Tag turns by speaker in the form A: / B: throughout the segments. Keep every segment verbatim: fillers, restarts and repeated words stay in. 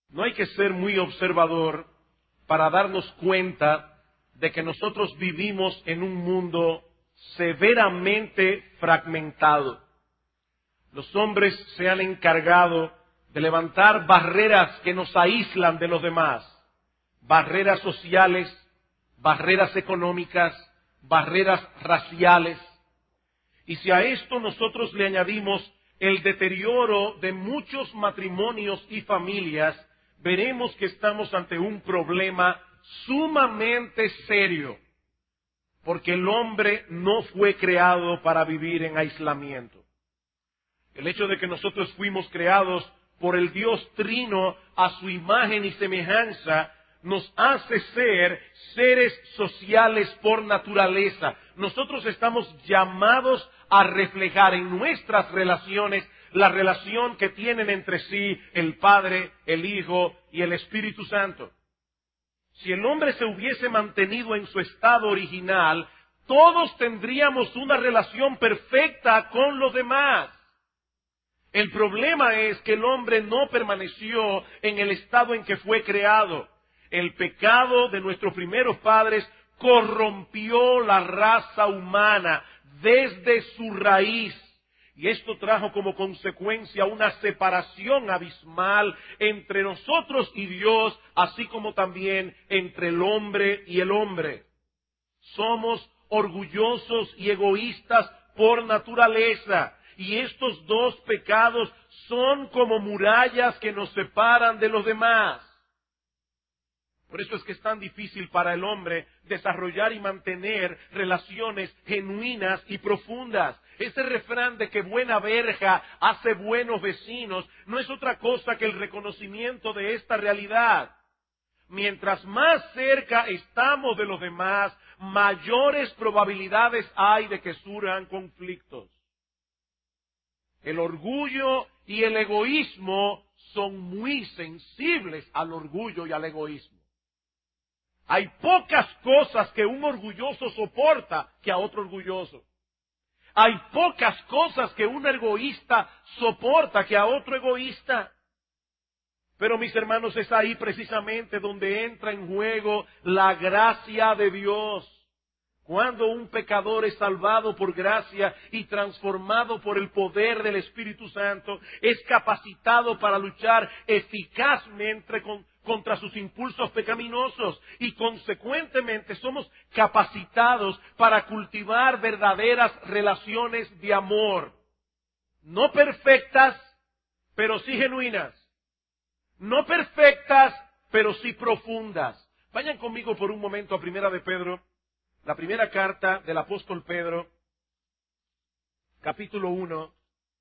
A: No hay que ser muy observador para darnos cuenta de que nosotros vivimos en un mundo severamente fragmentado. Los hombres se han encargado de levantar barreras que nos aíslan de los demás, barreras sociales, barreras económicas, barreras raciales. Y si a esto nosotros le añadimos el deterioro de muchos matrimonios y familias, veremos que estamos ante un problema sumamente serio, porque el hombre no fue creado para vivir en aislamiento. El hecho de que nosotros fuimos creados por el Dios Trino a su imagen y semejanza nos hace ser seres sociales por naturaleza. Nosotros estamos llamados a reflejar en nuestras relaciones la relación que tienen entre sí el Padre, el Hijo y el Espíritu Santo. Si el hombre se hubiese mantenido en su estado original, todos tendríamos una relación perfecta con los demás. El problema es que el hombre no permaneció en el estado en que fue creado. El pecado de nuestros primeros padres corrompió la raza humana desde su raíz. Y esto trajo como consecuencia una separación abismal entre nosotros y Dios, así como también entre el hombre y el hombre. Somos orgullosos y egoístas por naturaleza. Y estos dos pecados son como murallas que nos separan de los demás. Por eso es que es tan difícil para el hombre desarrollar y mantener relaciones genuinas y profundas. Ese refrán de que buena verja hace buenos vecinos no es otra cosa que el reconocimiento de esta realidad. Mientras más cerca estamos de los demás, mayores probabilidades hay de que surjan conflictos. El orgullo y el egoísmo son muy sensibles al orgullo y al egoísmo. Hay pocas cosas que un orgulloso soporta que a otro orgulloso. Hay pocas cosas que un egoísta soporta que a otro egoísta. Pero mis hermanos, es ahí precisamente donde entra en juego la gracia de Dios. Cuando un pecador es salvado por gracia y transformado por el poder del Espíritu Santo, es capacitado para luchar eficazmente con, contra sus impulsos pecaminosos y consecuentemente somos capacitados para cultivar verdaderas relaciones de amor. No perfectas, pero sí genuinas. No perfectas, pero sí profundas. Vayan conmigo por un momento a Primera de Pedro. La primera carta del apóstol Pedro, capítulo uno,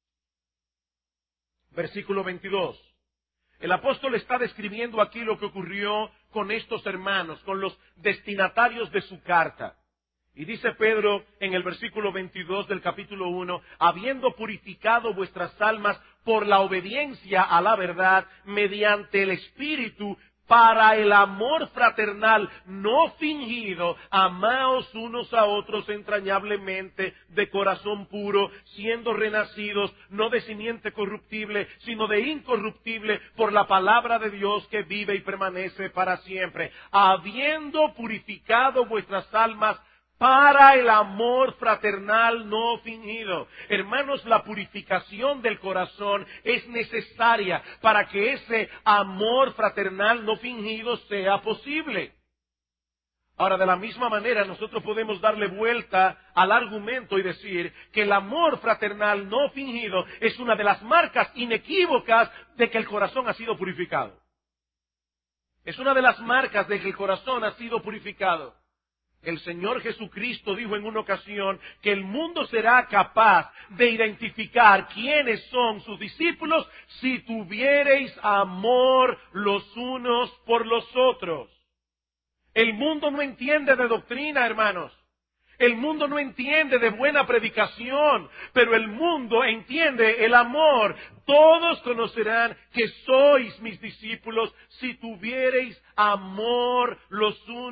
A: versículo veintidós. El apóstol está describiendo aquí lo que ocurrió con estos hermanos, con los destinatarios de su carta. Y dice Pedro en el versículo veintidós del capítulo uno, habiendo purificado vuestras almas por la obediencia a la verdad mediante el Espíritu, para el amor fraternal no fingido, amaos unos a otros entrañablemente de corazón puro, siendo renacidos no de simiente corruptible, sino de incorruptible, por la palabra de Dios que vive y permanece para siempre, habiendo purificado vuestras almas para el amor fraternal no fingido. Hermanos, la purificación del corazón es necesaria para que ese amor fraternal no fingido sea posible. Ahora, de la misma manera, nosotros podemos darle vuelta al argumento y decir que el amor fraternal no fingido es una de las marcas inequívocas de que el corazón ha sido purificado. Es una de las marcas de que el corazón ha sido purificado. El Señor Jesucristo dijo en una ocasión que el mundo será capaz de identificar quiénes son sus discípulos si tuviereis amor los unos por los otros. El mundo no entiende de doctrina, hermanos. El mundo no entiende de buena predicación, pero el mundo entiende el amor. Todos conocerán que sois mis discípulos si tuviereis amor los unos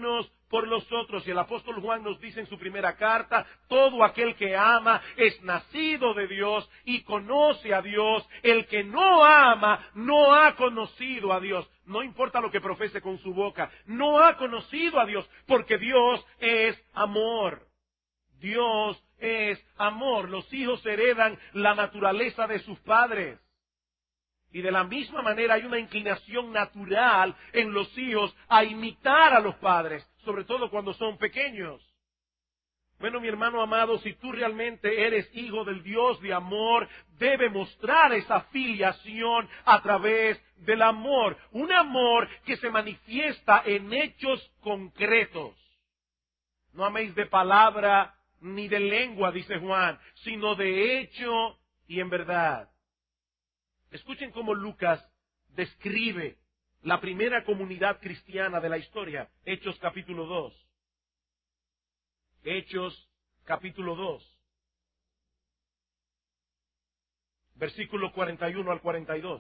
A: por los otros. Y el apóstol Juan nos dice en su primera carta, todo aquel que ama es nacido de Dios y conoce a Dios. El que no ama no ha conocido a Dios. No importa lo que profese con su boca, no ha conocido a Dios, porque Dios es amor. Dios es amor. Los hijos heredan la naturaleza de sus padres. Y de la misma manera hay una inclinación natural en los hijos a imitar a los padres, sobre todo cuando son pequeños. Bueno, mi hermano amado, si tú realmente eres hijo del Dios de amor, debe mostrar esa filiación a través del amor. Un amor que se manifiesta en hechos concretos. No améis de palabra ni de lengua, dice Juan, sino de hecho y en verdad. Escuchen cómo Lucas describe la primera comunidad cristiana de la historia. Hechos capítulo dos. Hechos capítulo dos. Versículo cuarenta y uno al cuarenta y dos.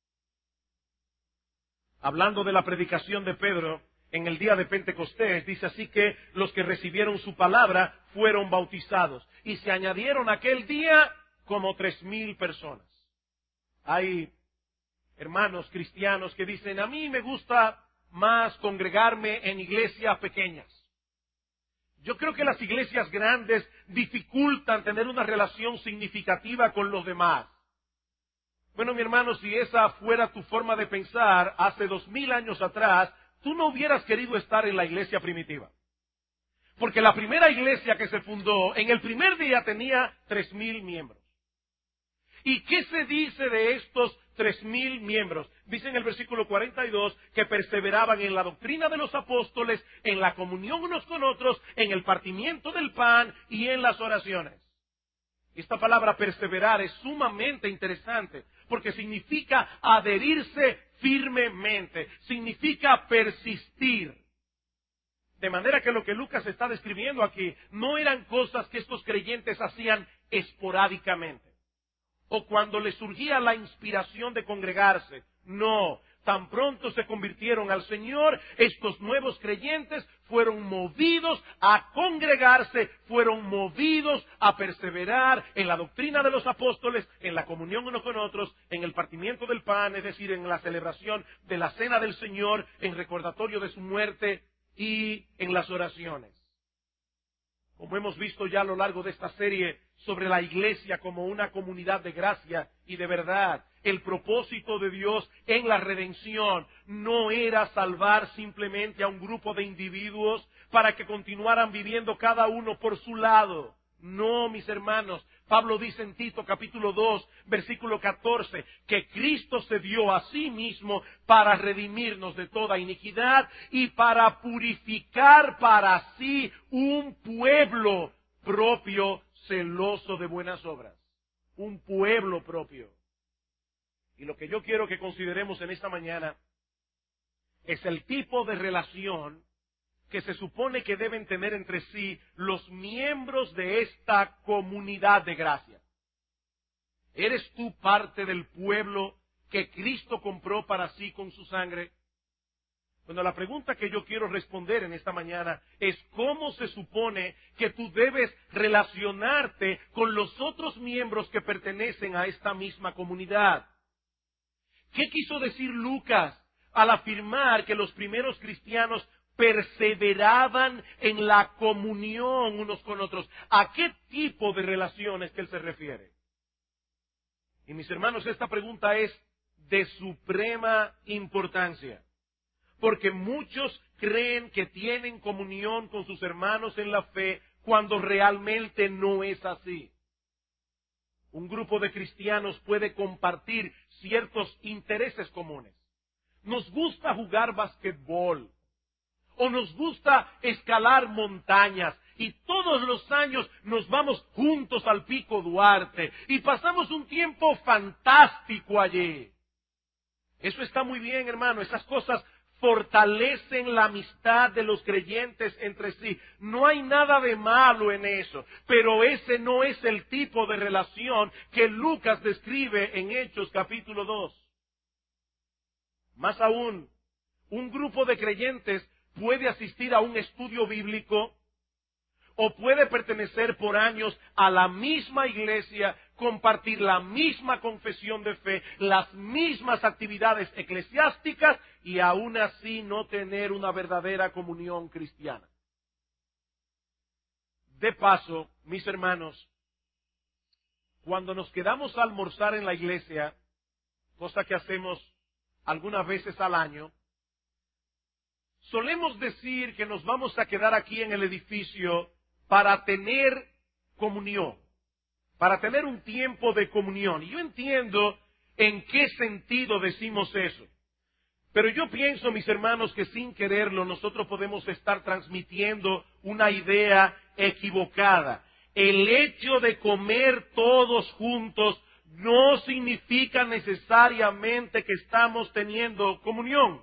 A: Hablando de la predicación de Pedro en el día de Pentecostés, dice así que los que recibieron su palabra fueron bautizados. Y se añadieron aquel día como tres mil personas. Hay hermanos cristianos que dicen, a mí me gusta más congregarme en iglesias pequeñas. Yo creo que las iglesias grandes dificultan tener una relación significativa con los demás. Bueno, mi hermano, si esa fuera tu forma de pensar, hace dos mil años atrás, tú no hubieras querido estar en la iglesia primitiva. Porque la primera iglesia que se fundó, en el primer día tenía tres mil miembros. ¿Y qué se dice de estos tres mil miembros? Dice en el versículo cuarenta y dos que perseveraban en la doctrina de los apóstoles, en la comunión unos con otros, en el partimiento del pan y en las oraciones. Esta palabra perseverar es sumamente interesante porque significa adherirse firmemente, significa persistir. De manera que lo que Lucas está describiendo aquí no eran cosas que estos creyentes hacían esporádicamente o cuando les surgía la inspiración de congregarse. No, tan pronto se convirtieron al Señor, estos nuevos creyentes fueron movidos a congregarse, fueron movidos a perseverar en la doctrina de los apóstoles, en la comunión unos con otros, en el partimiento del pan, es decir, en la celebración de la cena del Señor, en recordatorio de su muerte y en las oraciones. Como hemos visto ya a lo largo de esta serie sobre la iglesia como una comunidad de gracia y de verdad, el propósito de Dios en la redención no era salvar simplemente a un grupo de individuos para que continuaran viviendo cada uno por su lado. No, mis hermanos, Pablo dice en Tito capítulo dos, versículo catorce, que Cristo se dio a sí mismo para redimirnos de toda iniquidad y para purificar para sí un pueblo propio, celoso de buenas obras. Un pueblo propio. Y lo que yo quiero que consideremos en esta mañana es el tipo de relación que se supone que deben tener entre sí los miembros de esta comunidad de gracia. ¿Eres tú parte del pueblo que Cristo compró para sí con su sangre? Bueno, la pregunta que yo quiero responder en esta mañana es ¿cómo se supone que tú debes relacionarte con los otros miembros que pertenecen a esta misma comunidad? ¿Qué quiso decir Lucas al afirmar que los primeros cristianos perseveraban en la comunión unos con otros? ¿A qué tipo de relaciones que él se refiere? Y mis hermanos, esta pregunta es de suprema importancia, porque muchos creen que tienen comunión con sus hermanos en la fe cuando realmente no es así. Un grupo de cristianos puede compartir ciertos intereses comunes. Nos gusta jugar basquetbol, o nos gusta escalar montañas, y todos los años nos vamos juntos al Pico Duarte, y pasamos un tiempo fantástico allí. Eso está muy bien, hermano, esas cosas fortalecen la amistad de los creyentes entre sí. No hay nada de malo en eso, pero ese no es el tipo de relación que Lucas describe en Hechos capítulo dos. Más aún, un grupo de creyentes puede asistir a un estudio bíblico o puede pertenecer por años a la misma iglesia, compartir la misma confesión de fe, las mismas actividades eclesiásticas y aún así no tener una verdadera comunión cristiana. De paso, mis hermanos, cuando nos quedamos a almorzar en la iglesia, cosa que hacemos algunas veces al año, solemos decir que nos vamos a quedar aquí en el edificio para tener comunión, para tener un tiempo de comunión. Y yo entiendo en qué sentido decimos eso. Pero yo pienso, mis hermanos, que sin quererlo nosotros podemos estar transmitiendo una idea equivocada. El hecho de comer todos juntos no significa necesariamente que estamos teniendo comunión.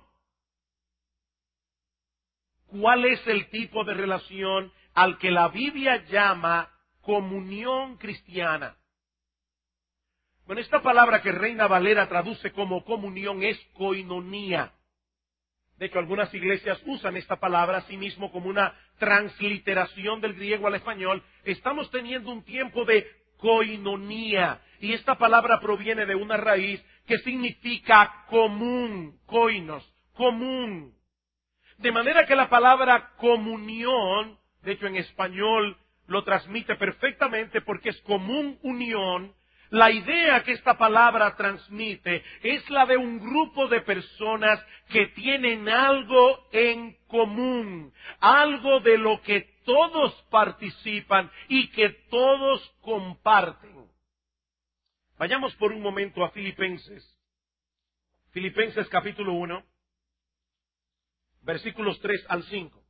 A: ¿Cuál es el tipo de relación al que la Biblia llama comunión cristiana? Bueno, esta palabra que Reina Valera traduce como comunión es koinonía. De hecho, algunas iglesias usan esta palabra asimismo como una transliteración del griego al español. Estamos teniendo un tiempo de koinonía. Y esta palabra proviene de una raíz que significa común, koinos, común. De manera que la palabra comunión, de hecho en español lo transmite perfectamente porque es común unión. La idea que esta palabra transmite es la de un grupo de personas que tienen algo en común, algo de lo que todos participan y que todos comparten. Vayamos por un momento a Filipenses. Filipenses capítulo uno, versículos tres al cinco.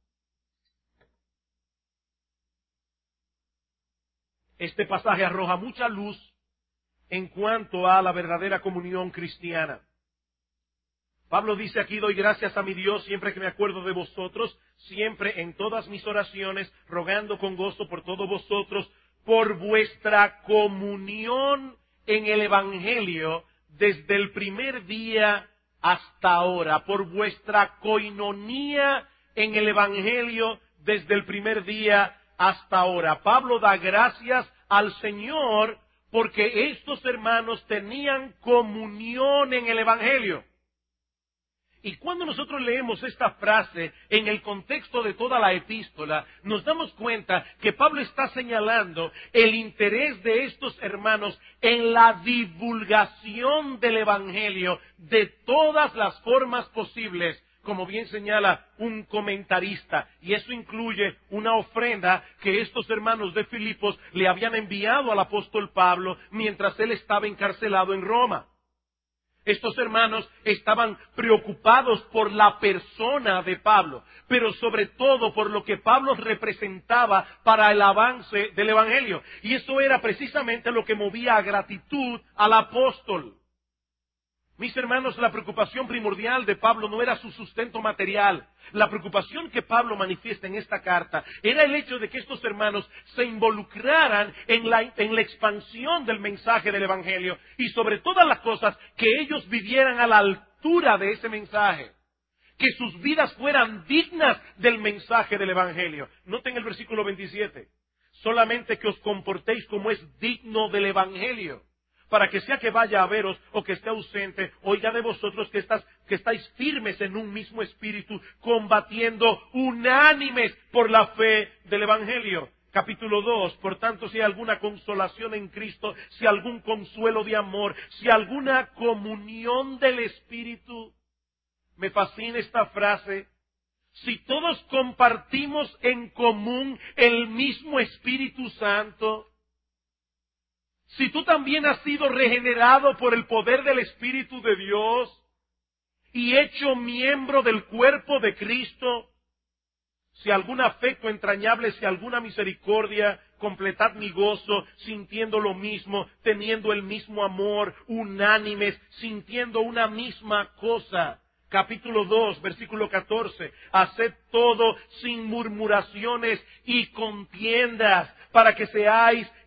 A: Este pasaje arroja mucha luz en cuanto a la verdadera comunión cristiana. Pablo dice aquí: doy gracias a mi Dios siempre que me acuerdo de vosotros, siempre en todas mis oraciones, rogando con gozo por todos vosotros, por vuestra comunión en el Evangelio desde el primer día hasta ahora, por vuestra koinonía en el Evangelio desde el primer día hasta ahora. Pablo da gracias al Señor porque estos hermanos tenían comunión en el Evangelio. Y cuando nosotros leemos esta frase en el contexto de toda la epístola, nos damos cuenta que Pablo está señalando el interés de estos hermanos en la divulgación del Evangelio de todas las formas posibles, como bien señala un comentarista, y eso incluye una ofrenda que estos hermanos de Filipos le habían enviado al apóstol Pablo mientras él estaba encarcelado en Roma. Estos hermanos estaban preocupados por la persona de Pablo, pero sobre todo por lo que Pablo representaba para el avance del Evangelio. Y eso era precisamente lo que movía a gratitud al apóstol. Mis hermanos, la preocupación primordial de Pablo no era su sustento material. La preocupación que Pablo manifiesta en esta carta era el hecho de que estos hermanos se involucraran en la, en la expansión del mensaje del Evangelio y sobre todas las cosas que ellos vivieran a la altura de ese mensaje. Que sus vidas fueran dignas del mensaje del Evangelio. Noten el versículo veintisiete. Solamente que os comportéis como es digno del Evangelio, para que sea que vaya a veros o que esté ausente, oiga de vosotros que, estás, que estáis firmes en un mismo espíritu, combatiendo unánimes por la fe del Evangelio. Capítulo dos, por tanto, si hay alguna consolación en Cristo, si algún consuelo de amor, si alguna comunión del Espíritu. Me fascina esta frase. Si todos compartimos en común el mismo Espíritu Santo, si tú también has sido regenerado por el poder del Espíritu de Dios y hecho miembro del cuerpo de Cristo, si algún afecto entrañable, si alguna misericordia, completad mi gozo, sintiendo lo mismo, teniendo el mismo amor, unánimes, sintiendo una misma cosa. Capítulo dos, versículo catorce. Haced todo sin murmuraciones y contiendas, para que seáis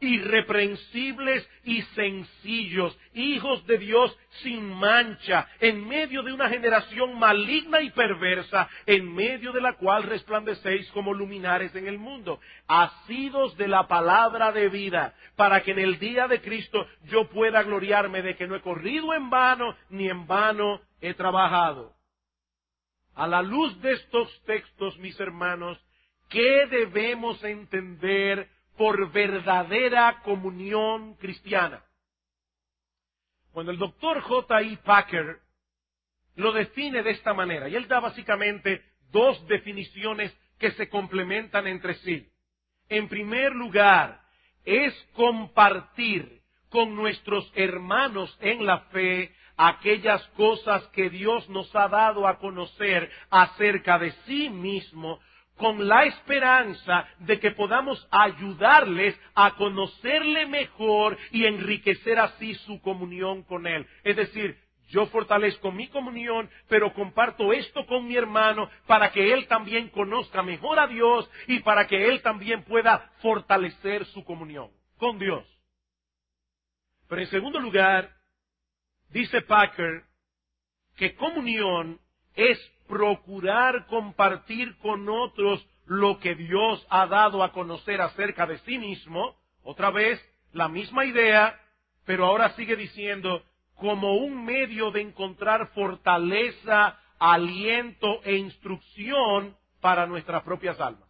A: irreprensibles y sencillos, hijos de Dios sin mancha, en medio de una generación maligna y perversa, en medio de la cual resplandecéis como luminares en el mundo, asidos de la palabra de vida, para que en el día de Cristo yo pueda gloriarme de que no he corrido en vano, ni en vano he trabajado. A la luz de estos textos, mis hermanos, ¿qué debemos entender por verdadera comunión cristiana? Cuando el doctor J I Packer lo define de esta manera, y él da básicamente dos definiciones que se complementan entre sí. En primer lugar, es compartir con nuestros hermanos en la fe aquellas cosas que Dios nos ha dado a conocer acerca de sí mismo, con la esperanza de que podamos ayudarles a conocerle mejor y enriquecer así su comunión con Él. Es decir, yo fortalezco mi comunión, pero comparto esto con mi hermano para que él también conozca mejor a Dios y para que él también pueda fortalecer su comunión con Dios. Pero en segundo lugar, dice Packer que comunión es procurar compartir con otros lo que Dios ha dado a conocer acerca de sí mismo. Otra vez, la misma idea, pero ahora sigue diciendo, como un medio de encontrar fortaleza, aliento e instrucción para nuestras propias almas.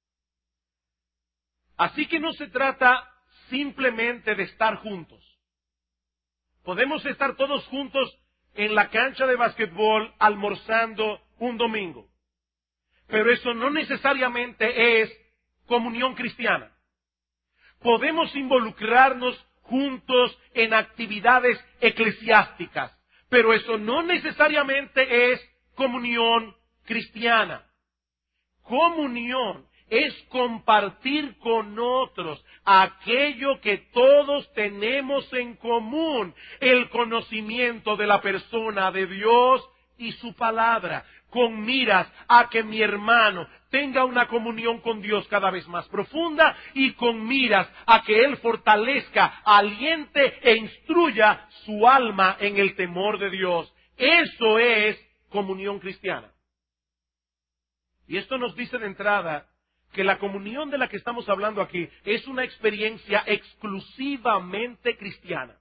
A: Así que no se trata simplemente de estar juntos. Podemos estar todos juntos en la cancha de básquetbol almorzando un domingo. Pero eso no necesariamente es comunión cristiana. Podemos involucrarnos juntos en actividades eclesiásticas, pero eso no necesariamente es comunión cristiana. Comunión es compartir con otros aquello que todos tenemos en común, el conocimiento de la persona de Dios y su palabra, con miras a que mi hermano tenga una comunión con Dios cada vez más profunda y con miras a que él fortalezca, aliente e instruya su alma en el temor de Dios. Eso es comunión cristiana. Y esto nos dice de entrada que la comunión de la que estamos hablando aquí es una experiencia exclusivamente cristiana.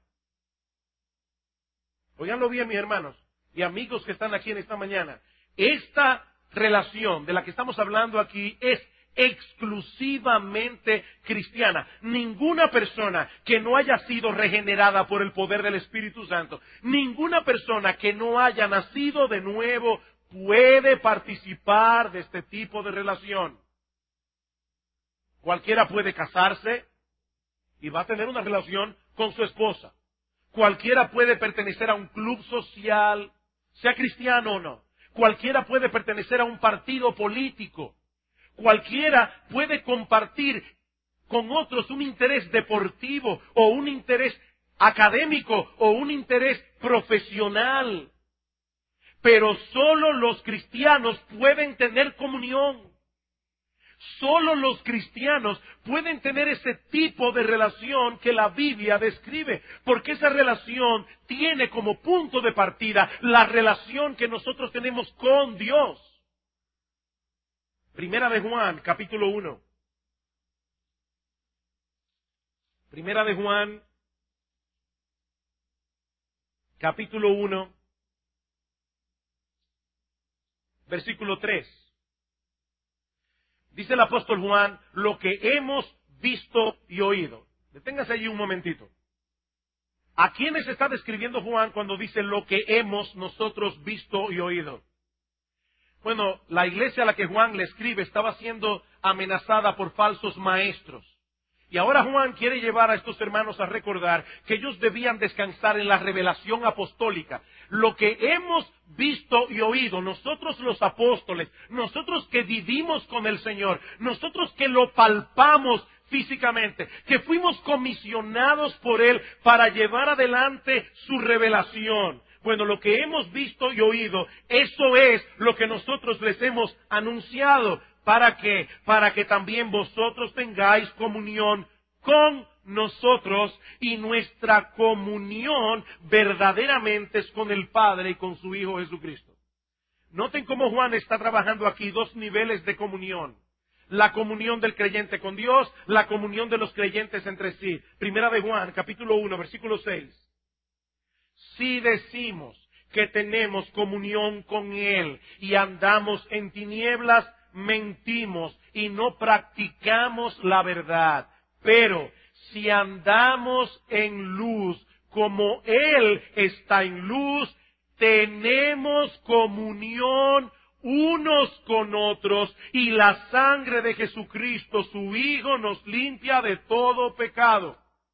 A: Óiganlo bien, mis hermanos y amigos que están aquí en esta mañana. Esta relación de la que estamos hablando aquí es exclusivamente cristiana. Ninguna persona que no haya sido regenerada por el poder del Espíritu Santo, ninguna persona que no haya nacido de nuevo puede participar de este tipo de relación. Cualquiera puede casarse y va a tener una relación con su esposa. Cualquiera puede pertenecer a un club social, sea cristiano o no. Cualquiera puede pertenecer a un partido político. Cualquiera puede compartir con otros un interés deportivo o un interés académico o un interés profesional. Pero solo los cristianos pueden tener comunión. Solo los cristianos pueden tener ese tipo de relación que la Biblia describe, porque esa relación tiene como punto de partida la relación que nosotros tenemos con Dios. Primera de Juan, capítulo uno. Primera de Juan, capítulo uno, versículo tres. Dice el apóstol Juan, lo que hemos visto y oído. Deténgase allí un momentito. ¿A quiénes está describiendo Juan cuando dice lo que hemos nosotros visto y oído? Bueno, la iglesia a la que Juan le escribe estaba siendo amenazada por falsos maestros. Y ahora Juan quiere llevar a estos hermanos a recordar que ellos debían descansar en la revelación apostólica. Lo que hemos visto y oído, nosotros los apóstoles, nosotros que vivimos con el Señor, nosotros que lo palpamos físicamente, que fuimos comisionados por Él para llevar adelante su revelación. Bueno, lo que hemos visto y oído, eso es lo que nosotros les hemos anunciado. ¿Para qué? Para que también vosotros tengáis comunión con nosotros y nuestra comunión verdaderamente es con el Padre y con su Hijo Jesucristo. Noten cómo Juan está trabajando aquí dos niveles de comunión. La comunión del creyente con Dios, la comunión de los creyentes entre sí. Primera de Juan, capítulo uno, versículo seis. Si decimos que tenemos comunión con Él y andamos en tinieblas, mentimos y no practicamos la verdad. Pero si andamos en luz, como Él está en luz, tenemos comunión unos con otros y la sangre de Jesucristo, su Hijo, nos limpia de todo pecado.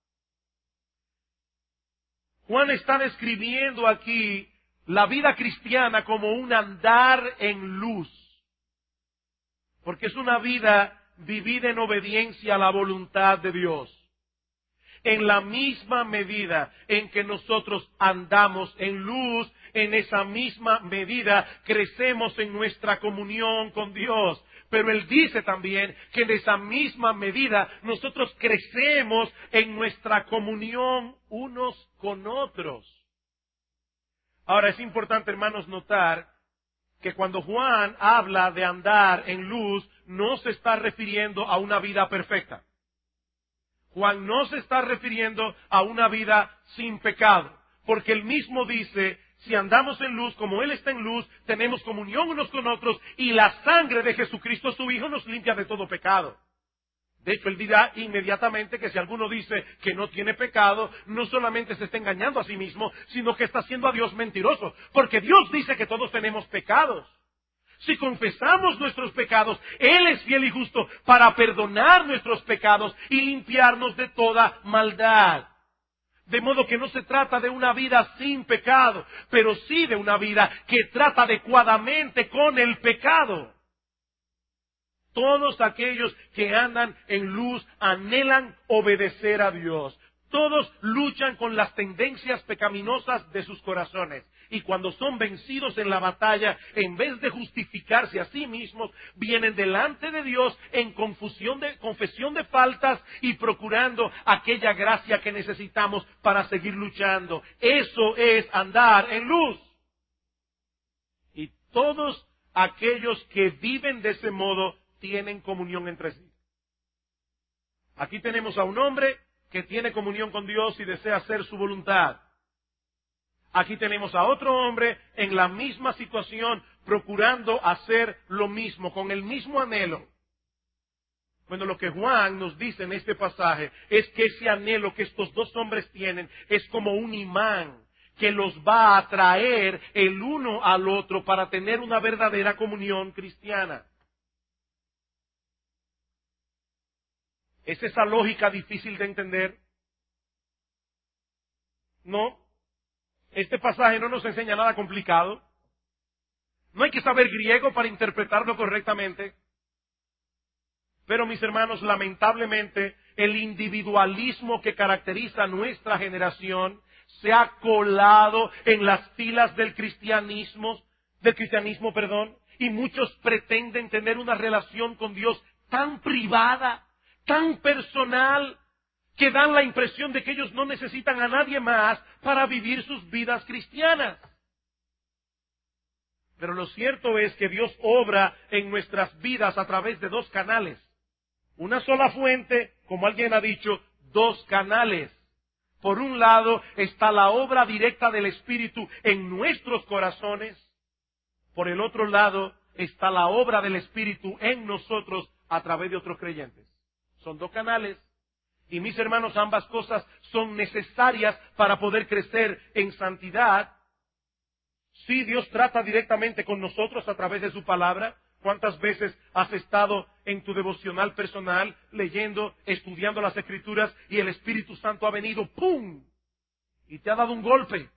A: Juan está describiendo aquí la vida cristiana como un andar en luz, porque es una vida vivida en obediencia a la voluntad de Dios. En la misma medida en que nosotros andamos en luz, en esa misma medida crecemos en nuestra comunión con Dios. Pero Él dice también que en esa misma medida nosotros crecemos en nuestra comunión unos con otros. Ahora es importante, hermanos, notar que cuando Juan habla de andar en luz, no se está refiriendo a una vida perfecta. Juan no se está refiriendo a una vida sin pecado, porque él mismo dice, si andamos en luz, como Él está en luz, tenemos comunión unos con otros, y la sangre de Jesucristo, su Hijo, nos limpia de todo pecado. De hecho, él dirá inmediatamente que si alguno dice que no tiene pecado, no solamente se está engañando a sí mismo, sino que está haciendo a Dios mentiroso, porque Dios dice que todos tenemos pecados. Si confesamos nuestros pecados, Él es fiel y justo para perdonar nuestros pecados y limpiarnos de toda maldad. De modo que no se trata de una vida sin pecado, pero sí de una vida que trata adecuadamente con el pecado. Todos aquellos que andan en luz anhelan obedecer a Dios. Todos luchan con las tendencias pecaminosas de sus corazones. Y cuando son vencidos en la batalla, en vez de justificarse a sí mismos, vienen delante de Dios en confusión de, confesión de faltas y procurando aquella gracia que necesitamos para seguir luchando. Eso es andar en luz. Y todos aquellos que viven de ese modo tienen comunión entre sí. Aquí tenemos a un hombre que tiene comunión con Dios y desea hacer su voluntad. Aquí tenemos a otro hombre en la misma situación, procurando hacer lo mismo, con el mismo anhelo. Bueno, lo que Juan nos dice en este pasaje es que ese anhelo que estos dos hombres tienen es como un imán que los va a atraer el uno al otro para tener una verdadera comunión cristiana. ¿Es esa lógica difícil de entender? No. Este pasaje no nos enseña nada complicado. No hay que saber griego para interpretarlo correctamente. Pero mis hermanos, lamentablemente, el individualismo que caracteriza a nuestra generación se ha colado en las filas del cristianismo, del cristianismo, perdón, y muchos pretenden tener una relación con Dios tan privada, tan personal, que dan la impresión de que ellos no necesitan a nadie más para vivir sus vidas cristianas. Pero lo cierto es que Dios obra en nuestras vidas a través de dos canales. Una sola fuente, como alguien ha dicho, dos canales. Por un lado está la obra directa del Espíritu en nuestros corazones. Por el otro lado está la obra del Espíritu en nosotros a través de otros creyentes. Son dos canales. Y mis hermanos, ambas cosas son necesarias para poder crecer en santidad. Sí, Dios trata directamente con nosotros a través de su palabra. ¿Cuántas veces has estado en tu devocional personal, leyendo, estudiando las Escrituras, y el Espíritu Santo ha venido, ¡pum!, y te ha dado un golpe?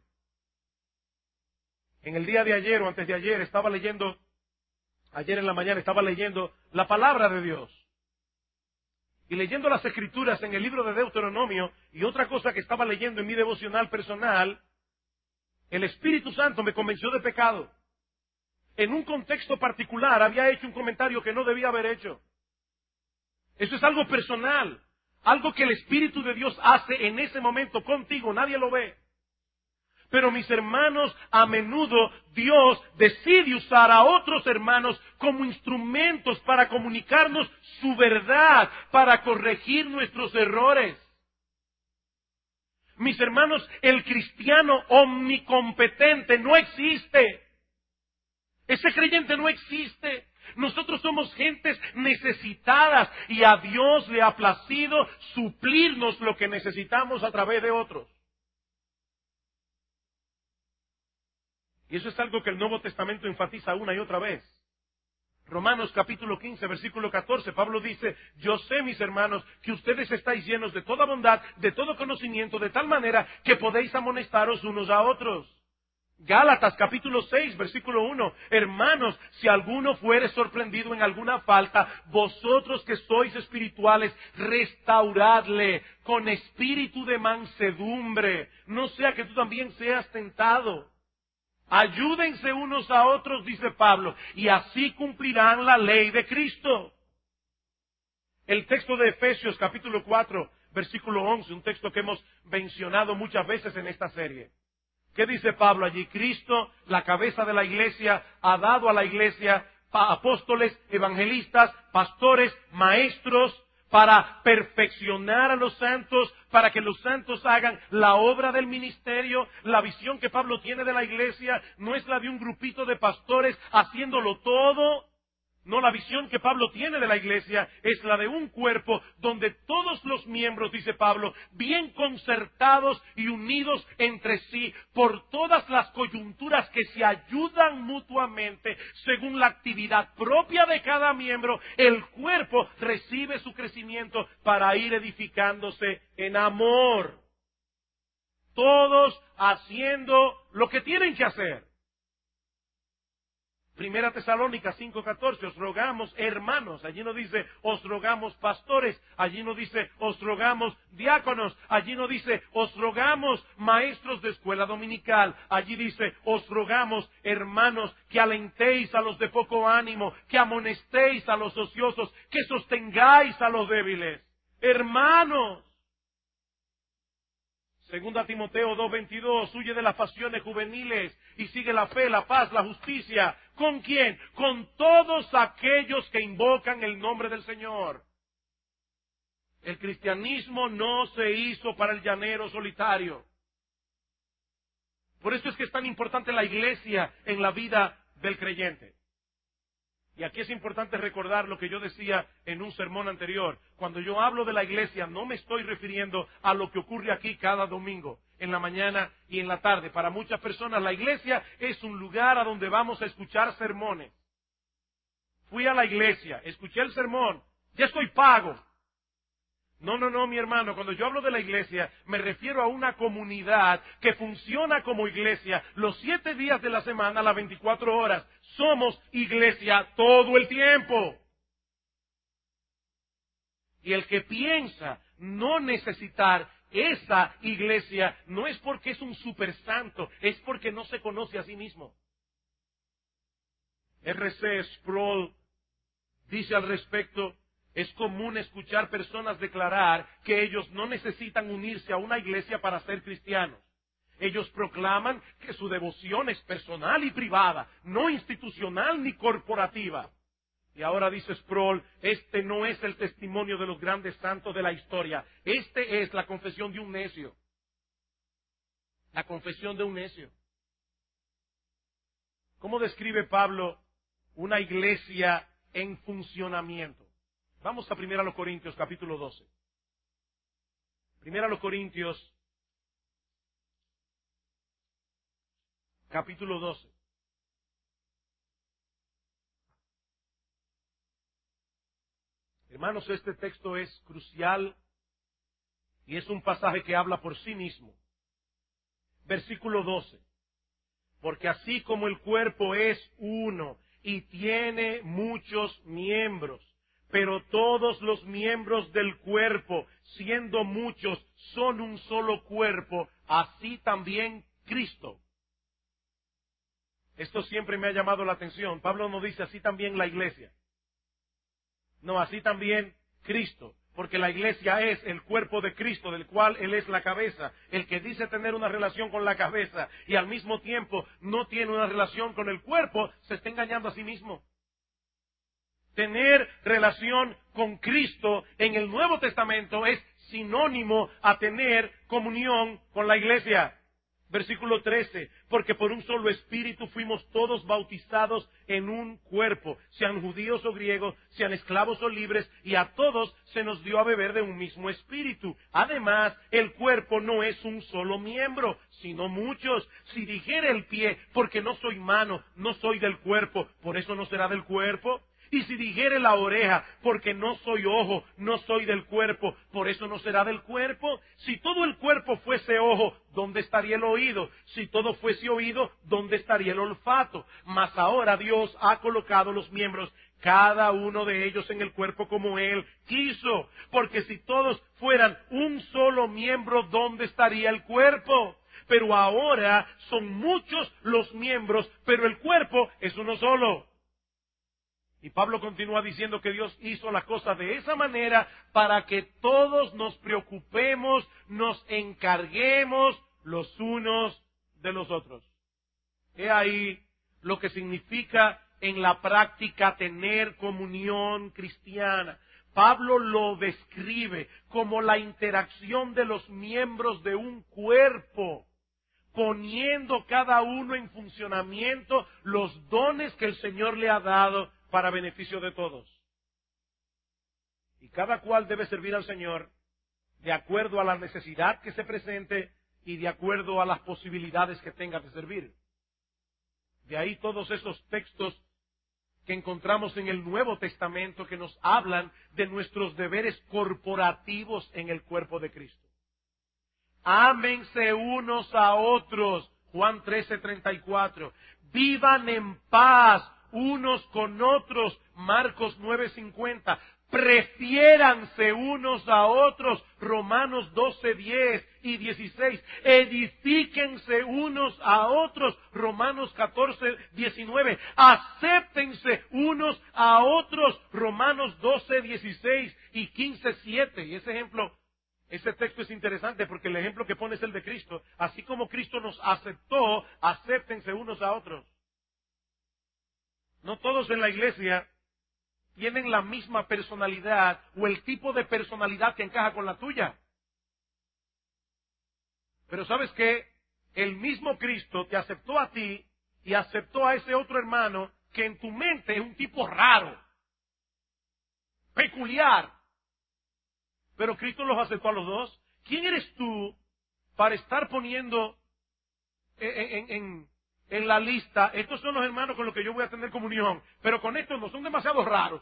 A: En el día de ayer o antes de ayer estaba leyendo, ayer en la mañana estaba leyendo la palabra de Dios. Y leyendo las Escrituras en el libro de Deuteronomio, y otra cosa que estaba leyendo en mi devocional personal, el Espíritu Santo me convenció de pecado. En un contexto particular había hecho un comentario que no debía haber hecho. Eso es algo personal, Algo que el Espíritu de Dios hace en ese momento contigo, nadie lo ve. Pero mis hermanos, a menudo Dios decide usar a otros hermanos como instrumentos para comunicarnos su verdad, para corregir nuestros errores. Mis hermanos, el cristiano omnicompetente no existe. Ese creyente no existe. Nosotros somos gentes necesitadas y a Dios le ha placido suplirnos lo que necesitamos a través de otros. Y eso es algo que el Nuevo Testamento enfatiza una y otra vez. Romanos capítulo quince, versículo catorce, Pablo dice, yo sé, mis hermanos, que ustedes estáis llenos de toda bondad, de todo conocimiento, de tal manera que podéis amonestaros unos a otros. Gálatas capítulo seis, versículo uno, hermanos, si alguno fuere sorprendido en alguna falta, vosotros que sois espirituales, restauradle con espíritu de mansedumbre, no sea que tú también seas tentado. Ayúdense unos a otros, dice Pablo, y así cumplirán la ley de Cristo. El texto de Efesios capítulo cuatro, versículo once, un texto que hemos mencionado muchas veces en esta serie. ¿Qué dice Pablo allí? Cristo, la cabeza de la iglesia, ha dado a la iglesia apóstoles, evangelistas, pastores, maestros, para perfeccionar a los santos, para que los santos hagan la obra del ministerio. La visión que Pablo tiene de la iglesia no es la de un grupito de pastores haciéndolo todo. No, la visión que Pablo tiene de la iglesia es la de un cuerpo donde todos los miembros, dice Pablo, bien concertados y unidos entre sí por todas las coyunturas que se ayudan mutuamente según la actividad propia de cada miembro, el cuerpo recibe su crecimiento para ir edificándose en amor. Todos haciendo lo que tienen que hacer. Primera Tesalónica cinco catorce, os rogamos hermanos, allí no dice os rogamos pastores, allí no dice os rogamos diáconos, allí no dice os rogamos maestros de escuela dominical, allí dice os rogamos hermanos que alentéis a los de poco ánimo, que amonestéis a los ociosos, que sostengáis a los débiles. Hermanos. Segunda Timoteo dos veintidós, huye de las pasiones juveniles y sigue la fe, la paz, la justicia. ¿Con quién? Con todos aquellos que invocan el nombre del Señor. El cristianismo no se hizo para el llanero solitario. Por eso es que es tan importante la iglesia en la vida del creyente. Y aquí es importante recordar lo que yo decía en un sermón anterior. Cuando yo hablo de la iglesia, no me estoy refiriendo a lo que ocurre aquí cada domingo, en la mañana y en la tarde. Para muchas personas, la iglesia es un lugar a donde vamos a escuchar sermones. Fui a la iglesia, escuché el sermón, ya estoy pago. No, no, no, mi hermano, cuando yo hablo de la iglesia, me refiero a una comunidad que funciona como iglesia los siete días de la semana, las veinticuatro horas. Somos iglesia todo el tiempo. Y el que piensa no necesitar esa iglesia no es porque es un super santo, es porque no se conoce a sí mismo. R C Sproul dice al respecto: es común escuchar personas declarar que ellos no necesitan unirse a una iglesia para ser cristianos. Ellos proclaman que su devoción es personal y privada, no institucional ni corporativa. Y ahora dice Sproul, este no es el testimonio de los grandes santos de la historia. Este es la confesión de un necio. La confesión de un necio. ¿Cómo describe Pablo una iglesia en funcionamiento? Vamos a primero a los Corintios, capítulo doce. Primero a los Corintios, capítulo doce. Hermanos, este texto es crucial y es un pasaje que habla por sí mismo. Versículo doce. Porque así como el cuerpo es uno y tiene muchos miembros, pero todos los miembros del cuerpo, siendo muchos, son un solo cuerpo, así también Cristo. Esto siempre me ha llamado la atención. Pablo no dice así también la iglesia. No, así también Cristo. Porque la iglesia es el cuerpo de Cristo, del cual Él es la cabeza. El que dice tener una relación con la cabeza y al mismo tiempo no tiene una relación con el cuerpo, se está engañando a sí mismo. Tener relación con Cristo en el Nuevo Testamento es sinónimo a tener comunión con la iglesia. Versículo trece, porque por un solo espíritu fuimos todos bautizados en un cuerpo, sean judíos o griegos, sean esclavos o libres, y a todos se nos dio a beber de un mismo espíritu. Además, el cuerpo no es un solo miembro, sino muchos. Si dijere el pie, porque no soy mano, no soy del cuerpo, por eso no será del cuerpo. Y si dijere la oreja, porque no soy ojo, no soy del cuerpo, por eso no será del cuerpo. Si todo el cuerpo fuese ojo, ¿dónde estaría el oído? Si todo fuese oído, ¿dónde estaría el olfato? Mas ahora Dios ha colocado los miembros, cada uno de ellos en el cuerpo como Él quiso. Porque si todos fueran un solo miembro, ¿dónde estaría el cuerpo? Pero ahora son muchos los miembros, pero el cuerpo es uno solo. Y Pablo continúa diciendo que Dios hizo las cosas de esa manera para que todos nos preocupemos, nos encarguemos los unos de los otros. He ahí lo que significa en la práctica tener comunión cristiana. Pablo lo describe como la interacción de los miembros de un cuerpo, poniendo cada uno en funcionamiento los dones que el Señor le ha dado para beneficio de todos. Y cada cual debe servir al Señor de acuerdo a la necesidad que se presente y de acuerdo a las posibilidades que tenga de servir. De ahí todos esos textos que encontramos en el Nuevo Testamento que nos hablan de nuestros deberes corporativos en el cuerpo de Cristo. Ámense unos a otros, Juan trece, treinta y cuatro. Vivan en paz unos con otros, Marcos nueve, cincuenta. Prefiéranse unos a otros, Romanos doce, diez y dieciséis. Edifíquense unos a otros, Romanos catorce, diecinueve. Acéptense unos a otros, Romanos doce, dieciséis y quince, siete. Y ese ejemplo, ese texto es interesante porque el ejemplo que pone es el de Cristo. Así como Cristo nos aceptó, acéptense unos a otros. No todos en la iglesia tienen la misma personalidad o el tipo de personalidad que encaja con la tuya. Pero ¿sabes qué? El mismo Cristo te aceptó a ti y aceptó a ese otro hermano que en tu mente es un tipo raro, peculiar. Pero Cristo los aceptó a los dos. ¿Quién eres tú para estar poniendo en, en, en, en la lista, estos son los hermanos con los que yo voy a tener comunión, pero con estos no, son demasiado raros?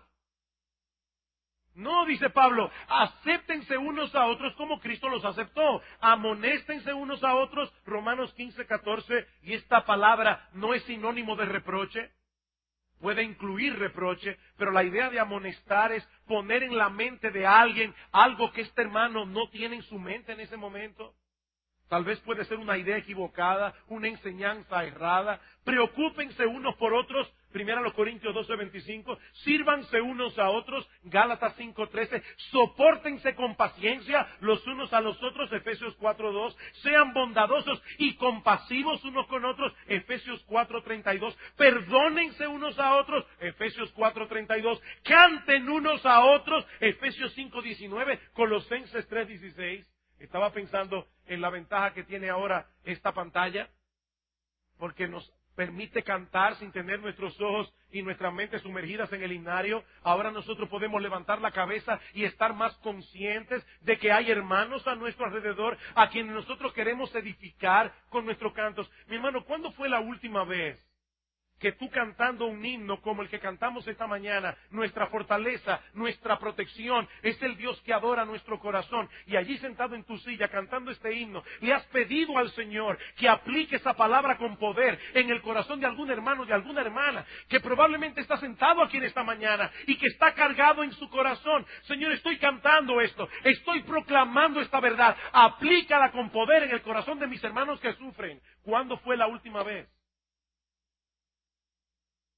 A: No, dice Pablo, acéptense unos a otros como Cristo los aceptó. Amonéstense unos a otros, Romanos quince, catorce, y esta palabra no es sinónimo de reproche. Puede incluir reproche, pero la idea de amonestar es poner en la mente de alguien algo que este hermano no tiene en su mente en ese momento. Tal vez puede ser una idea equivocada, una enseñanza errada. Preocúpense unos por otros, primero los Corintios doce, veinticinco. Sírvanse unos a otros, Gálatas cinco, trece. Sopórtense con paciencia los unos a los otros, Efesios cuatro, dos. Sean bondadosos y compasivos unos con otros, Efesios cuatro, treinta y dos. Perdónense unos a otros, Efesios cuatro, treinta y dos. Canten unos a otros, Efesios cinco, diecinueve. Colosenses tres, dieciséis. Estaba pensando en la ventaja que tiene ahora esta pantalla, porque nos permite cantar sin tener nuestros ojos y nuestras mentes sumergidas en el himnario. Ahora nosotros podemos levantar la cabeza y estar más conscientes de que hay hermanos a nuestro alrededor a quienes nosotros queremos edificar con nuestros cantos. Mi hermano, ¿cuándo fue la última vez que tú cantando un himno como el que cantamos esta mañana, nuestra fortaleza, nuestra protección, es el Dios que adora nuestro corazón, y allí sentado en tu silla cantando este himno, le has pedido al Señor que aplique esa palabra con poder en el corazón de algún hermano, de alguna hermana, que probablemente está sentado aquí en esta mañana y que está cargado en su corazón? Señor, estoy cantando esto, estoy proclamando esta verdad, aplícala con poder en el corazón de mis hermanos que sufren. ¿Cuándo fue la última vez?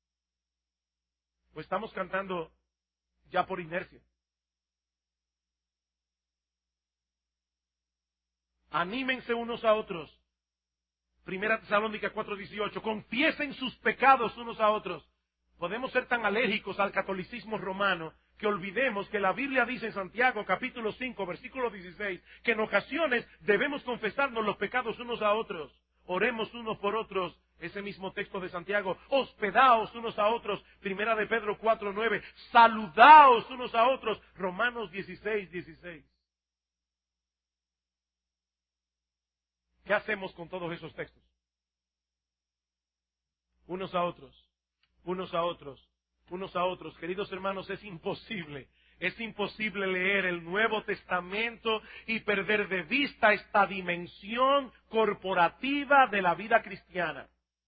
A: Pues estamos cantando ya por inercia. Anímense unos a otros. Primera Tesalónica cuatro dieciocho. Confiesen sus pecados unos a otros. Podemos ser tan alérgicos al catolicismo romano que olvidemos que la Biblia dice en Santiago capítulo cinco versículo dieciséis que en ocasiones debemos confesarnos los pecados unos a otros. Oremos unos por otros. Ese mismo texto de Santiago. Hospedaos unos a otros. Primera de Pedro cuatro nueve. Saludaos unos a otros. Romanos dieciséis dieciséis. ¿Qué hacemos con todos esos textos? Unos a otros. Unos a otros. Unos a otros. Queridos hermanos, es imposible. Es imposible leer el Nuevo Testamento y perder de vista esta dimensión corporativa de la vida cristiana.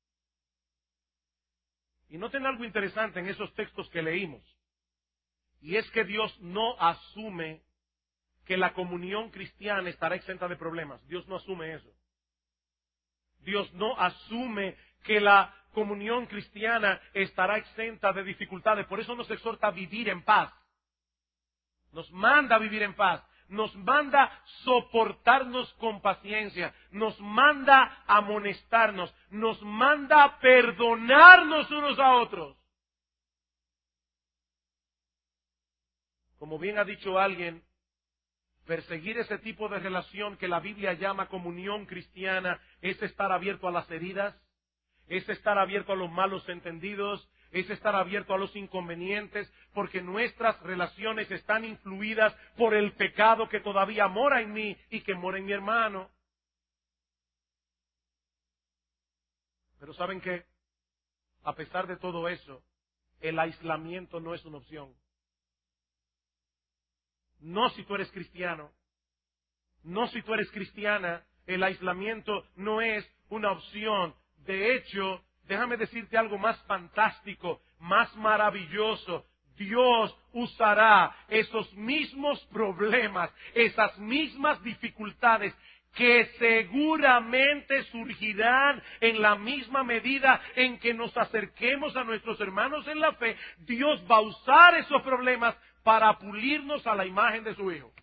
A: Y noten algo interesante en esos textos que leímos. Y es que Dios no asume que la comunión cristiana estará exenta de problemas. Dios no asume eso. Dios no asume que la comunión cristiana estará exenta de dificultades. Por eso nos exhorta a vivir en paz. Nos manda a vivir en paz. Nos manda soportarnos con paciencia. Nos manda amonestarnos. Nos manda perdonarnos unos a otros. Como bien ha dicho alguien, perseguir ese tipo de relación que la Biblia llama comunión cristiana es estar abierto a las heridas, es estar abierto a los malos entendidos, es estar abierto a los inconvenientes, porque nuestras relaciones están influidas por el pecado que todavía mora en mí y que mora en mi hermano. Pero ¿saben qué? A pesar de todo eso, el aislamiento no es una opción. No si tú eres cristiano, no si tú eres cristiana, el aislamiento no es una opción. De hecho, déjame decirte algo más fantástico, más maravilloso. Dios usará esos mismos problemas, esas mismas dificultades que seguramente surgirán en la misma medida en que nos acerquemos a nuestros hermanos en la fe. Dios va a usar esos problemas para pulirnos a la imagen de su Hijo.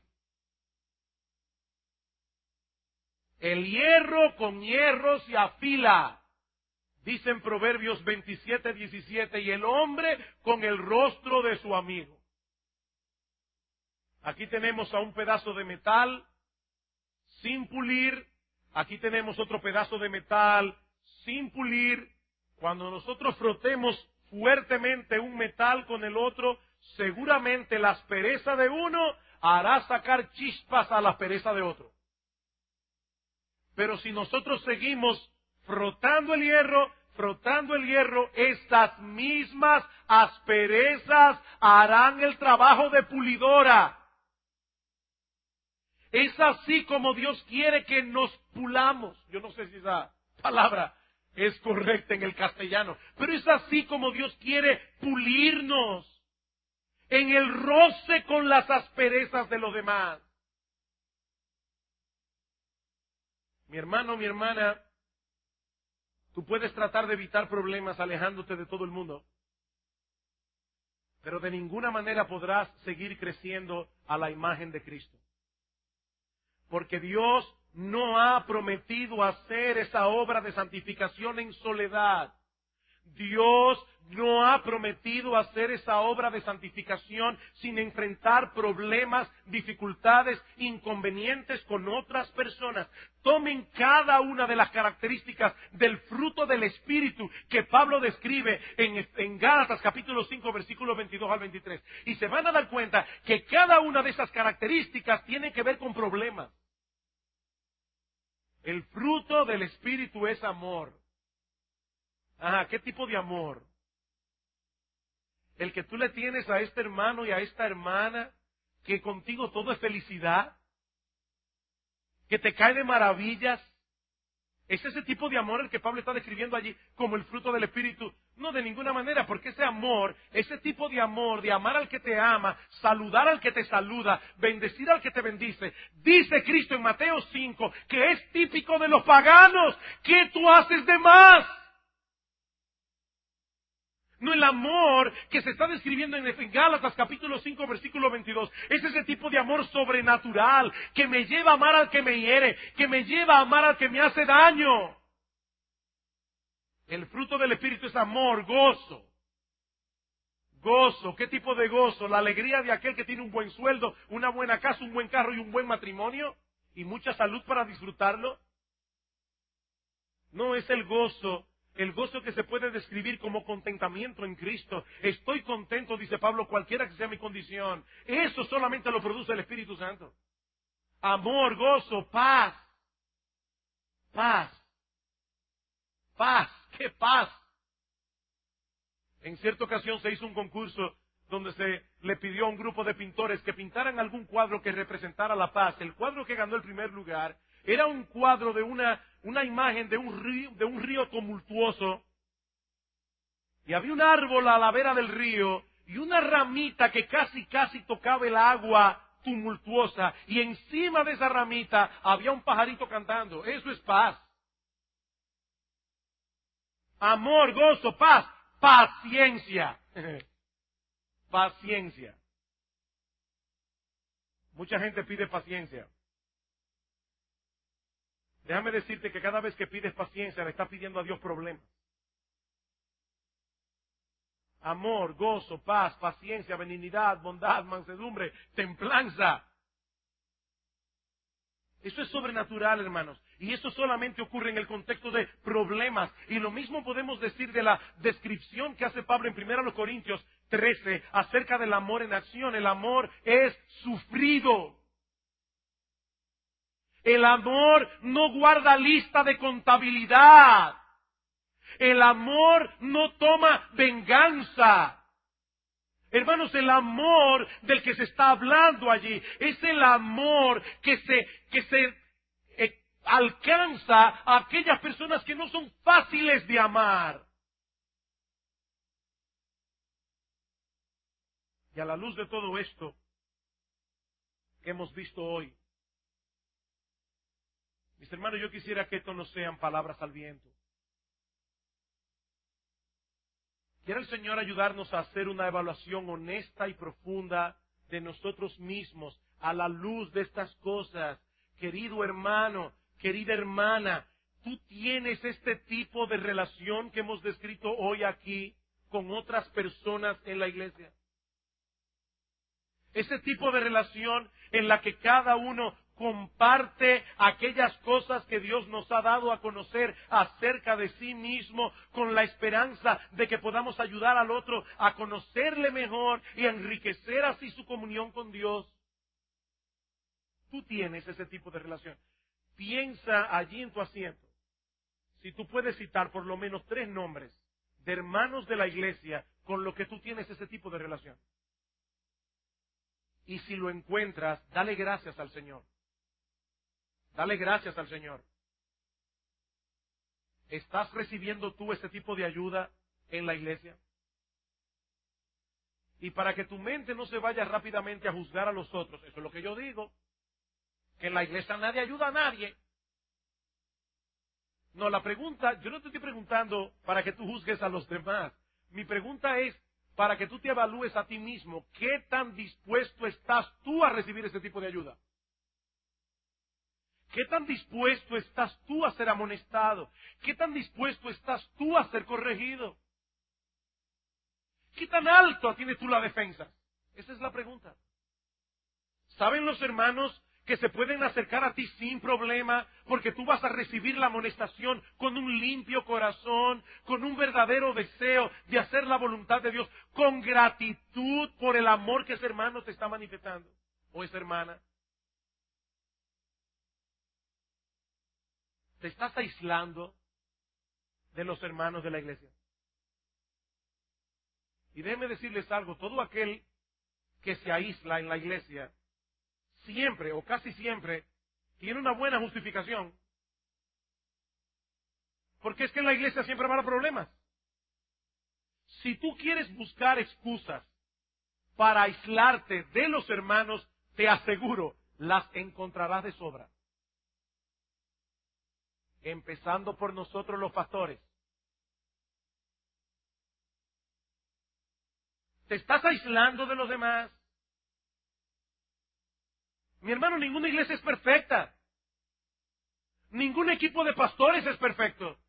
A: El hierro con hierro se afila. Dice en Proverbios veintisiete diecisiete, y el hombre con el rostro de su amigo. Aquí tenemos a un pedazo de metal sin pulir. Aquí tenemos otro pedazo de metal sin pulir. Cuando nosotros frotemos fuertemente un metal con el otro, seguramente la aspereza de uno hará sacar chispas a la aspereza de otro. Pero si nosotros seguimos frotando el hierro, frotando el hierro, estas mismas asperezas harán el trabajo de pulidora. Es así como Dios quiere que nos pulamos. Yo no sé si esa palabra es correcta en el castellano, pero es así como Dios quiere pulirnos en el roce con las asperezas de los demás. Mi hermano, mi hermana, tú puedes tratar de evitar problemas alejándote de todo el mundo, pero de ninguna manera podrás seguir creciendo a la imagen de Cristo. Porque Dios no ha prometido hacer esa obra de santificación en soledad. Dios no ha prometido hacer esa obra de santificación sin enfrentar problemas, dificultades, inconvenientes con otras personas. Tomen cada una de las características del fruto del Espíritu que Pablo describe en, en Gálatas capítulo cinco versículos veintidós al veintitrés. Y se van a dar cuenta que cada una de esas características tiene que ver con problemas. El fruto del Espíritu es amor. Ajá, ¿qué tipo de amor? El que tú le tienes a este hermano y a esta hermana, que contigo todo es felicidad, que te cae de maravillas. ¿Es ese tipo de amor el que Pablo está describiendo allí como el fruto del Espíritu? No, de ninguna manera, porque ese amor, ese tipo de amor, de amar al que te ama, saludar al que te saluda, bendecir al que te bendice, dice Cristo en Mateo cinco, que es típico de los paganos. ¿Qué tú haces de más? No, el amor que se está describiendo en Gálatas capítulo cinco versículo veintidós es ese tipo de amor sobrenatural que me lleva a amar al que me hiere, que me lleva a amar al que me hace daño. El fruto del Espíritu es amor, gozo. Gozo, ¿qué tipo de gozo? La alegría de aquel que tiene un buen sueldo, una buena casa, un buen carro y un buen matrimonio y mucha salud para disfrutarlo. No, es el gozo. El gozo que se puede describir como contentamiento en Cristo. Estoy contento, dice Pablo, cualquiera que sea mi condición. Eso solamente lo produce el Espíritu Santo. Amor, gozo, paz. Paz. Paz. ¡Qué paz! En cierta ocasión se hizo un concurso donde se le pidió a un grupo de pintores que pintaran algún cuadro que representara la paz. El cuadro que ganó el primer lugar era un cuadro de una, una imagen de un río, de un río tumultuoso. Y había un árbol a la vera del río y una ramita que casi casi tocaba el agua tumultuosa. Y encima de esa ramita había un pajarito cantando. Eso es paz. Amor, gozo, paz, paciencia. Paciencia. Mucha gente pide paciencia. Déjame decirte que cada vez que pides paciencia le estás pidiendo a Dios problemas. Amor, gozo, paz, paciencia, benignidad, bondad, mansedumbre, templanza. Eso es sobrenatural, hermanos. Y eso solamente ocurre en el contexto de problemas. Y lo mismo podemos decir de la descripción que hace Pablo en primera Corintios trece acerca del amor en acción. El amor es sufrido. El amor no guarda lista de contabilidad. El amor no toma venganza. Hermanos, el amor del que se está hablando allí es el amor que se, que se eh, alcanza a aquellas personas que no son fáciles de amar. Y a la luz de todo esto que hemos visto hoy, mis hermanos, yo quisiera que esto no sean palabras al viento. Quiere el Señor ayudarnos a hacer una evaluación honesta y profunda de nosotros mismos a la luz de estas cosas. Querido hermano, querida hermana, tú tienes este tipo de relación que hemos descrito hoy aquí con otras personas en la iglesia. Ese tipo de relación en la que cada uno comparte aquellas cosas que Dios nos ha dado a conocer acerca de sí mismo, con la esperanza de que podamos ayudar al otro a conocerle mejor y a enriquecer así su comunión con Dios. Tú tienes ese tipo de relación. Piensa allí en tu asiento. Si tú puedes citar por lo menos tres nombres de hermanos de la iglesia con los que tú tienes ese tipo de relación. Y si lo encuentras, dale gracias al Señor. Dale gracias al Señor. ¿Estás recibiendo tú ese tipo de ayuda en la iglesia? Y para que tu mente no se vaya rápidamente a juzgar a los otros, eso es lo que yo digo, que en la iglesia nadie ayuda a nadie. No, la pregunta, yo no te estoy preguntando para que tú juzgues a los demás. Mi pregunta es para que tú te evalúes a ti mismo, ¿qué tan dispuesto estás tú a recibir ese tipo de ayuda? ¿Qué tan dispuesto estás tú a ser amonestado? ¿Qué tan dispuesto estás tú a ser corregido? ¿Qué tan alto tienes tú la defensa? Esa es la pregunta. ¿Saben los hermanos que se pueden acercar a ti sin problema porque tú vas a recibir la amonestación con un limpio corazón, con un verdadero deseo de hacer la voluntad de Dios, con gratitud por el amor que ese hermano te está manifestando o esa hermana? ¿Te estás aislando de los hermanos de la iglesia? Y déjenme decirles algo, todo aquel que se aísla en la iglesia, siempre o casi siempre, tiene una buena justificación. Porque es que en la iglesia siempre va a haber problemas. Si tú quieres buscar excusas para aislarte de los hermanos, te aseguro, las encontrarás de sobra. Empezando por nosotros los pastores. ¿Te estás aislando de los demás? Mi hermano, ninguna iglesia es perfecta. Ningún equipo de pastores es perfecto.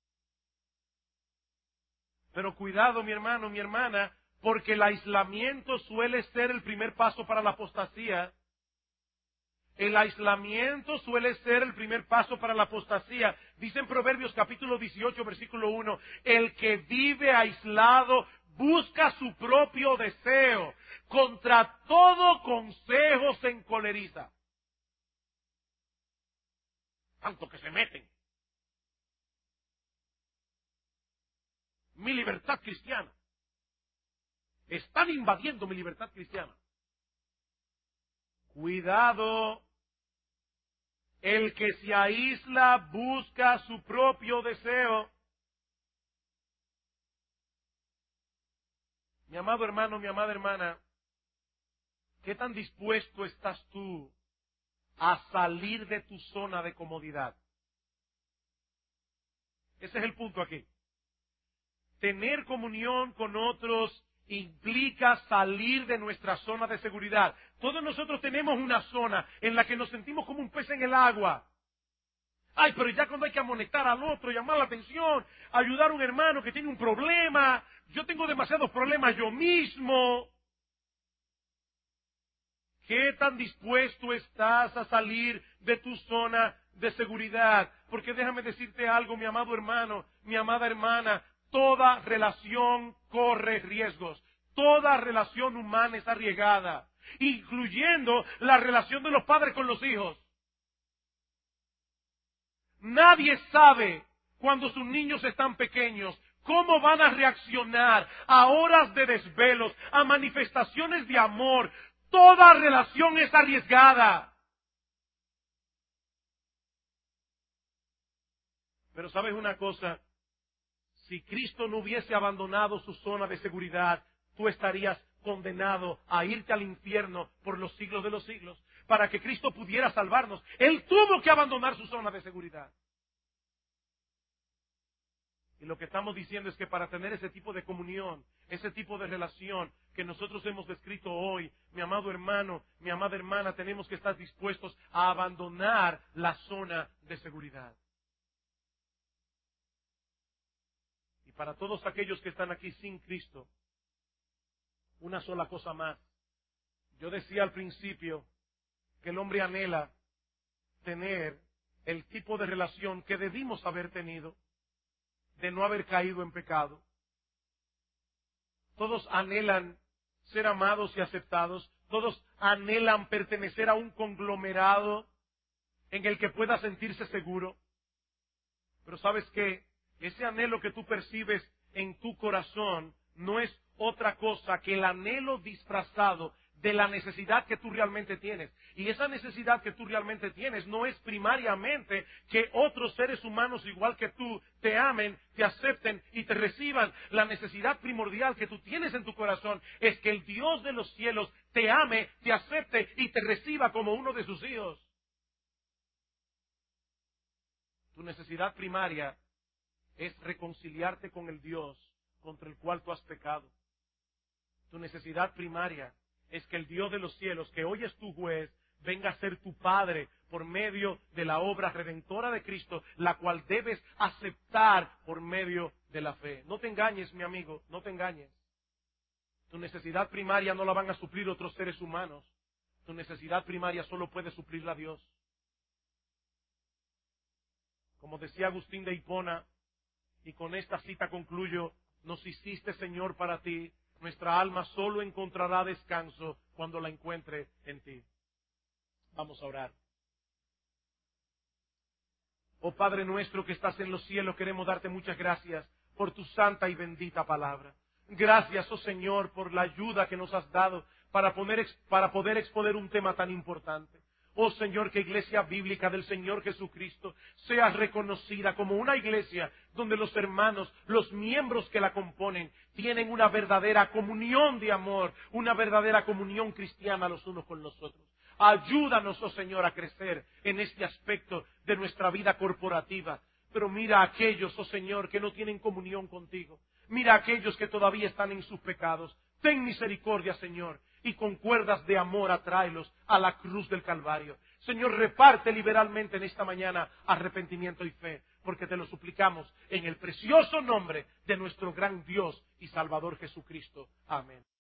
A: Pero cuidado, mi hermano, mi hermana, porque el aislamiento suele ser el primer paso para la apostasía. El aislamiento suele ser el primer paso para la apostasía. Dice en Proverbios capítulo dieciocho, versículo uno, el que vive aislado busca su propio deseo, contra todo consejo se encoleriza. Tanto que se meten. Mi libertad cristiana. Están invadiendo mi libertad cristiana. Cuidado. El que se aísla busca su propio deseo. Mi amado hermano, mi amada hermana, ¿qué tan dispuesto estás tú a salir de tu zona de comodidad? Ese es el punto aquí. Tener comunión con otros implica salir de nuestra zona de seguridad. Todos nosotros tenemos una zona en la que nos sentimos como un pez en el agua. Ay, pero ya cuando hay que amonestar al otro, llamar la atención, ayudar a un hermano que tiene un problema, yo tengo demasiados problemas yo mismo. ¿Qué tan dispuesto estás a salir de tu zona de seguridad? Porque déjame decirte algo, mi amado hermano, mi amada hermana, toda relación corre riesgos. Toda relación humana es arriesgada, incluyendo la relación de los padres con los hijos. Nadie sabe cuando sus niños están pequeños cómo van a reaccionar a horas de desvelos, a manifestaciones de amor. Toda relación es arriesgada. Pero ¿sabes una cosa? Si Cristo no hubiese abandonado su zona de seguridad, tú estarías condenado a irte al infierno por los siglos de los siglos. Para que Cristo pudiera salvarnos, Él tuvo que abandonar su zona de seguridad. Y lo que estamos diciendo es que para tener ese tipo de comunión, ese tipo de relación que nosotros hemos descrito hoy, mi amado hermano, mi amada hermana, tenemos que estar dispuestos a abandonar la zona de seguridad. Y para todos aquellos que están aquí sin Cristo, una sola cosa más. Yo decía al principio que el hombre anhela tener el tipo de relación que debimos haber tenido, de no haber caído en pecado. Todos anhelan ser amados y aceptados. Todos anhelan pertenecer a un conglomerado en el que pueda sentirse seguro. Pero ¿sabes qué? Ese anhelo que tú percibes en tu corazón no es otra cosa que el anhelo disfrazado de la necesidad que tú realmente tienes. Y esa necesidad que tú realmente tienes no es primariamente que otros seres humanos igual que tú te amen, te acepten y te reciban. La necesidad primordial que tú tienes en tu corazón es que el Dios de los cielos te ame, te acepte y te reciba como uno de sus hijos. Tu necesidad primaria es reconciliarte con el Dios contra el cual tú has pecado. Tu necesidad primaria es que el Dios de los cielos, que hoy es tu juez, venga a ser tu Padre por medio de la obra redentora de Cristo, la cual debes aceptar por medio de la fe. No te engañes, mi amigo, no te engañes. Tu necesidad primaria no la van a suplir otros seres humanos. Tu necesidad primaria solo puede suplirla Dios. Como decía Agustín de Hipona, y con esta cita concluyo, nos hiciste, Señor, para ti. Nuestra alma solo encontrará descanso cuando la encuentre en ti. Vamos a orar. Oh Padre nuestro que estás en los cielos, queremos darte muchas gracias por tu santa y bendita palabra. Gracias, oh Señor, por la ayuda que nos has dado para, poner, para poder exponer un tema tan importante. Oh Señor, que Iglesia Bíblica del Señor Jesucristo sea reconocida como una iglesia donde los hermanos, los miembros que la componen, tienen una verdadera comunión de amor, una verdadera comunión cristiana los unos con los otros. Ayúdanos, oh Señor, a crecer en este aspecto de nuestra vida corporativa. Pero mira a aquellos, oh Señor, que no tienen comunión contigo. Mira a aquellos que todavía están en sus pecados. Ten misericordia, Señor, y con cuerdas de amor atráelos a la cruz del Calvario. Señor, reparte liberalmente en esta mañana arrepentimiento y fe, porque te lo suplicamos en el precioso nombre de nuestro gran Dios y Salvador Jesucristo. Amén.